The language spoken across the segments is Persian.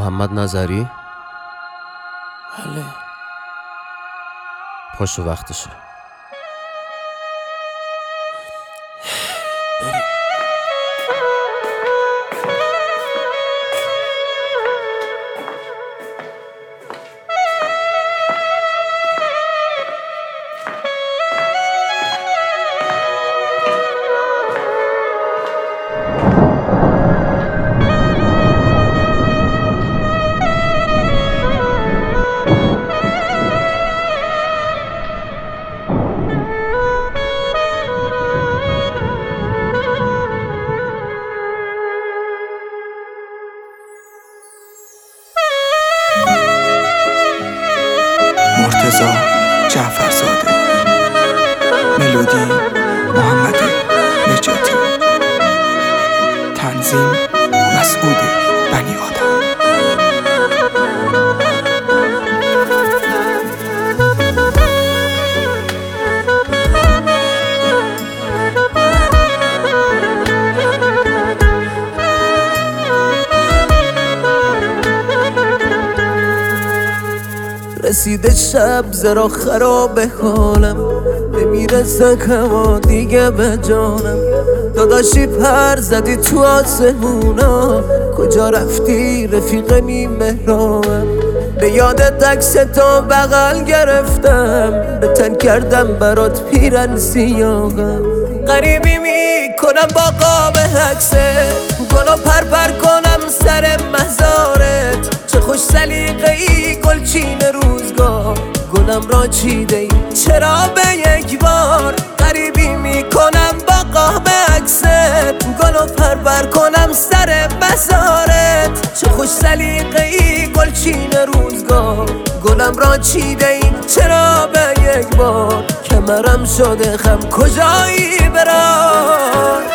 محمد نظری بله پشت وقتشه. مرتضی جعفرزاده، ملودی محمد نجاتی، تنظیم مسعود بنی آدم. رسیده شب زرا خراب حالم، نمیرسه کما دیگه به جانم. داداشی پر زدی تو آسمونا، کجا رفتی رفیق نیمهرانم؟ به یادت عکس تا بغل گرفتم، به تن کردم برات پیرن سیاهم. غریبی میکنم با قاب عکسه، گلا پر کنم سر مزارت. چه خوش سلیقه ای گلچین روزگار، گلم را چیده ای چرا به یک بار؟ غریبی میکنم با قاب عکست، گلا پر کنم سر مزارت. چه خوش سلیقه ای گلچین روزگار، گلم را چیده ای چرا به یک بار؟ کمرم شده خم کجایی برای؟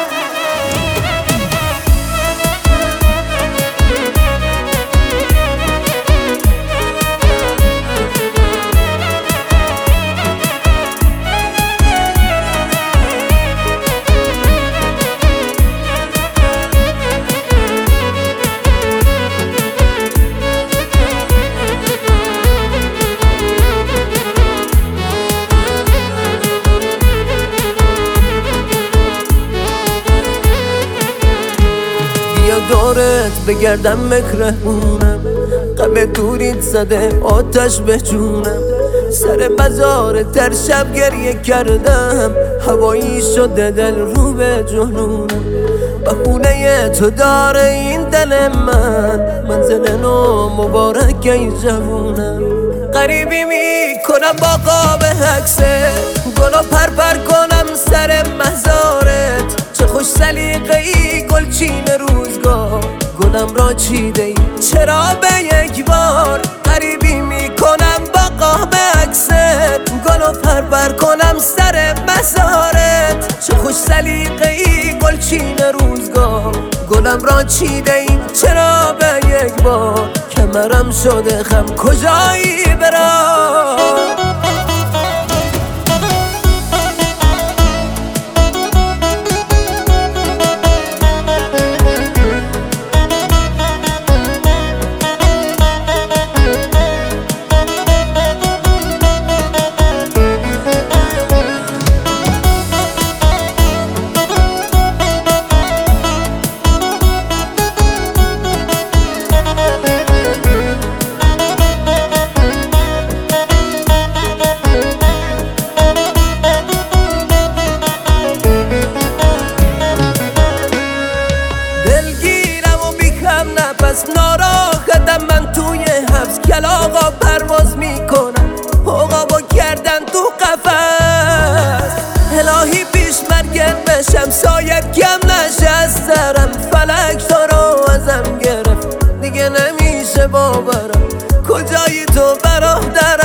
دورت بگردم مکرهونم، غم دوریت زده آتش به جونم. سر مزار در شب گریه کردم، هوایی شده دل رو به جنونم. بهونه تو داره این دل من، منزل نو مبارک ای جوونم. غریبی میکنم با قاب عکسه، گلا پر کنم سر مزارت. چه خوش سلیقه ای گلچین روزگار، گلم را چیده ای چرا به یک بار؟ غریبی میکنم با قاب عکست، گلا پر کنم سر مزارت. چه خوش سلیقه ای گلچین روزگار، گلم را چیده ای چرا به یک بار؟ کمرم شده خم کجایی برای؟ ناراحتم من توی حبس، کلاغا پرواز میکنم عقابو کردن تو قفس. الهی پیش مرگم بشم سایت کم نشه از سرم، فلک تو رو ازم گرفت دیگه نمیشه باورم. کجایی تو برادرم؟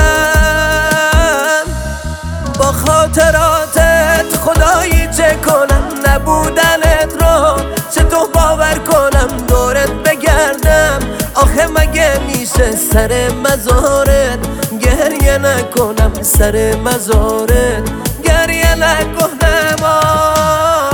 با خاطراتت خدایی چه کنم؟ نبودنت رو چطور باور کنم؟ دورت بگردم آخه مگه میشه سر مزارت گریه نکنم؟ سر مزارت گریه نکنم.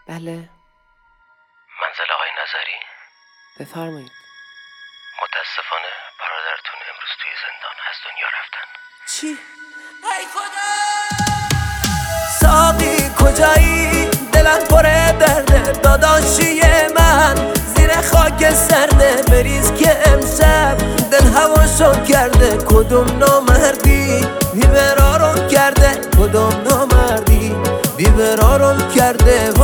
بله. منزل آقای نظری؟ بفرمایید. متاسفانه برادرتون امروز توی زندان از دنیا رفتن. چی؟ ای خدا! ساقی کجایی؟ دلم پر درده داداشی من، زیر خاک سرده بریز که امشب دل هواشو کرده. کدوم نامردی بیبرارم کرده، کدوم نامردی بیبرارم کرده.